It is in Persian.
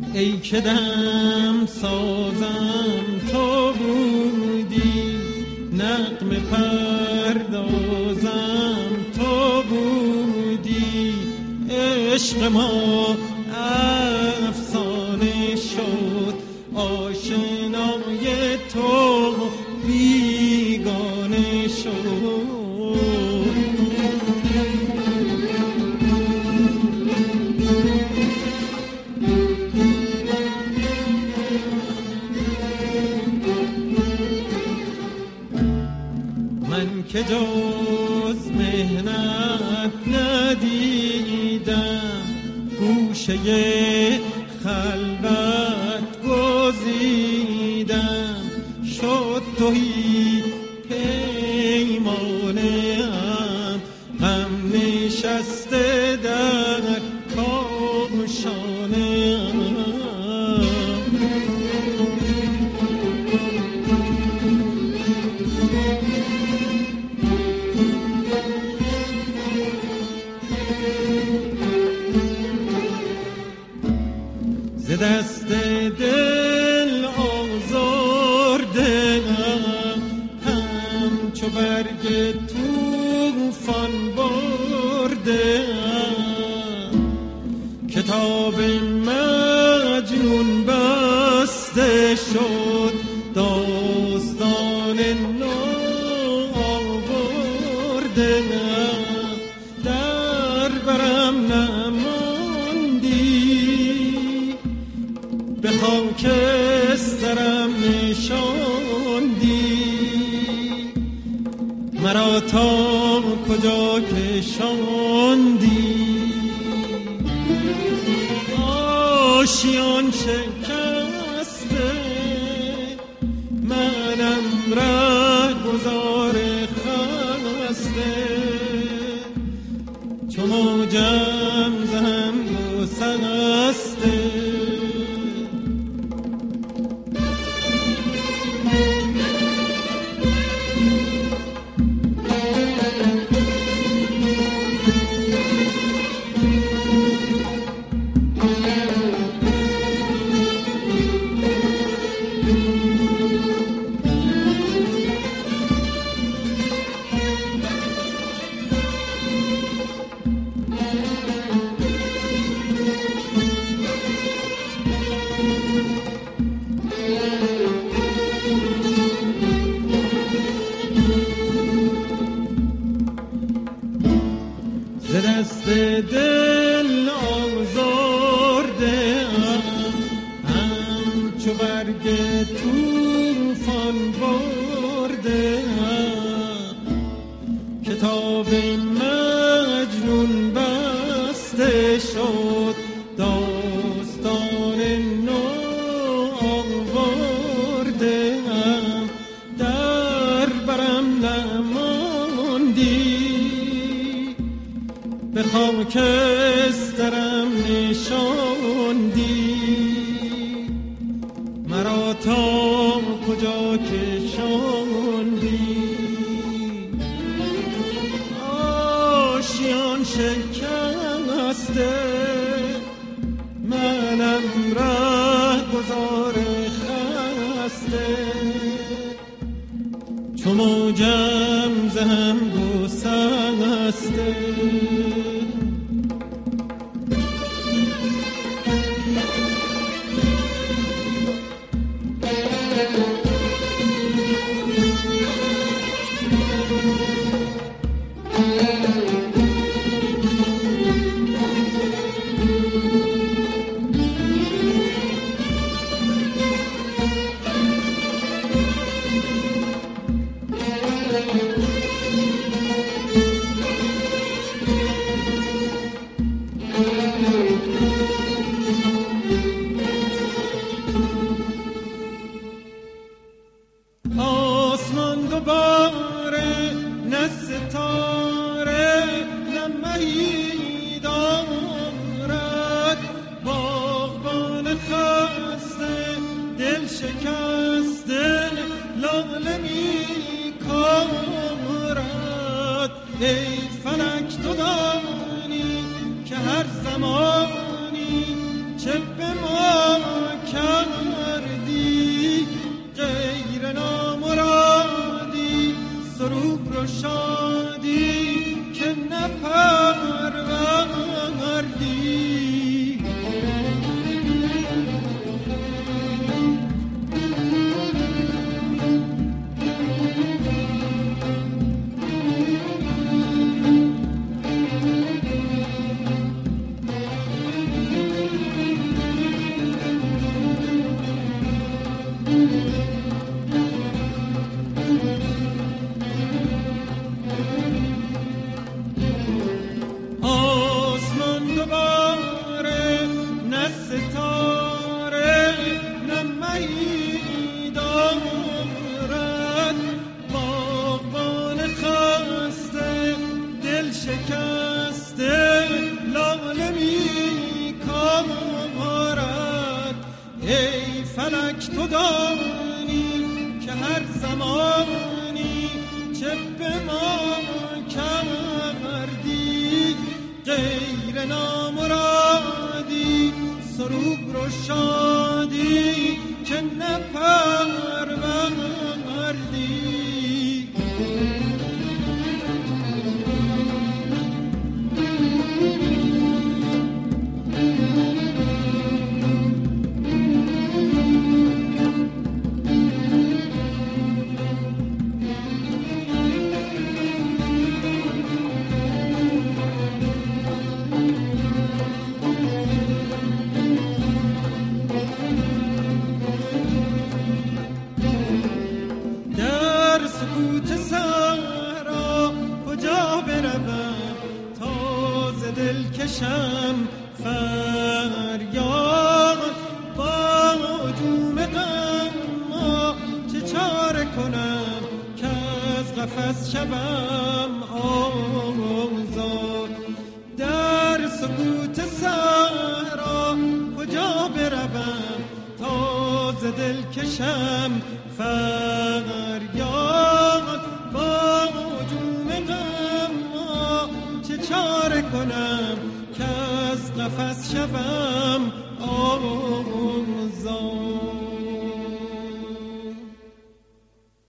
ای که دم سازم تو بودی، نغمه پردازم تو بودی، عشق ما افسانه شد، آشنای تو بیگانه شد. من که جز مهنت ندیدم، گوشه خلوت گزیدم، شد تویی پیمانه‌ام، غم نشسته در کاشانه‌ام. ز دست دل آزرده‌ام، همچو برگ طوفان برده‌ام، کتاب مجنون بسته شد، داستان نو آورده‌ام، در برم به خاکسترم نشاندی، مرا تا کجا کشاندی. آشیان شکسته منم رهگذار خسته، چو موجم زهم و سرسته. ز دست دل آزرده‌ام، همچو برگ طوفان برده‌ام، کتاب مجنون بسته شد، داستان نو آورده‌ام، در برم نماندی، به خاکسترم نشاندی، مرا تا کجا کشاندی. آشیان شکسته منم رهگذار خسته، چو موجم زهم گسسته. آسمان دوباره نه ستاره نه مهی دارد، باغبان خسته دل شکسته لاله می کارد. ای فلک تو دانی که هر زمانی چه به ما ای فلک تو دانی که هر زمانی چه به ما کردی غیر نامرادی سرور و شادی که نپروردی. دلکشم فریاد با هجوم غم چه چاره کنم که از قفس شوم آزاد. در سکوت صحرا کجا بروم تا ز دلکشم فریاد با هجوم غم چه چاره کنم که از قفس شوم